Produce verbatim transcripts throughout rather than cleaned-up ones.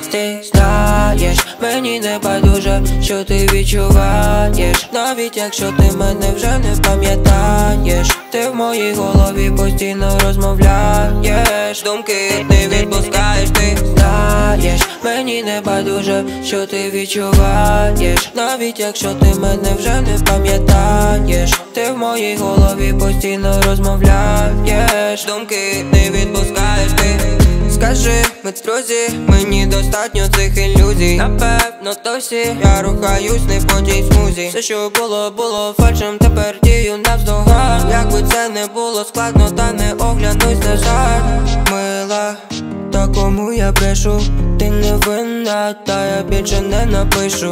Ти знаєш, мені не байдуже, що ти відчуваєш. Навіть якщо ти мене вже не пам'ятаєш, ти в моїй голові постійно розмовляєш. Думки не відпускаєш, ти знаєш, мені не байдуже, що ти відчуваєш. Навіть якщо ти мене вже не пам'ятаєш, ти в моїй голові постійно розмовляєш. Думки не відпускаєш, ти. Скажи, ми друзі, мені достатньо цих ілюзій. Напевно досі я рухаюсь не по тій смузі. Все, що було, було фальшем, тепер дію навздогад. Якби це не було складно, та не оглянусь назад. Мила, та кому я брешу? Ти не винна, та я більше не напишу.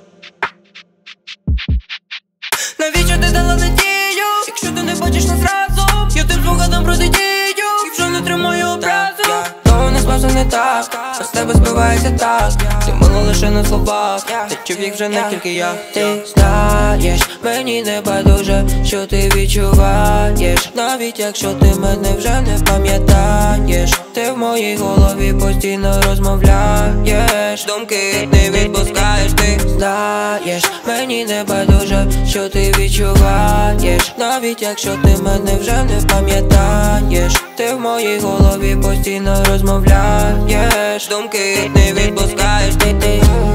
Навіщо ти дала надію, якщо ти не хочеш нас разом? Я тим спогадом протидію, і вже не тримаю образу. Все не так, а з тебе збивається так. Ти мила лише на словах, ти чув їх вже не тільки я. Ти знаєш, мені не байдуже, що ти відчуваєш. Навіть якщо ти мене вже не пам'ятаєш, ти в моїй голові постійно розмовляєш. Думки не відпускаєш, ти знаєш, мені не байдуже, що ти відчуваєш. Навіть якщо ти мене вже не пам'ятаєш, ти в моїй голові постійно розмовляєш. Думки не відпускаєш, ти, ти.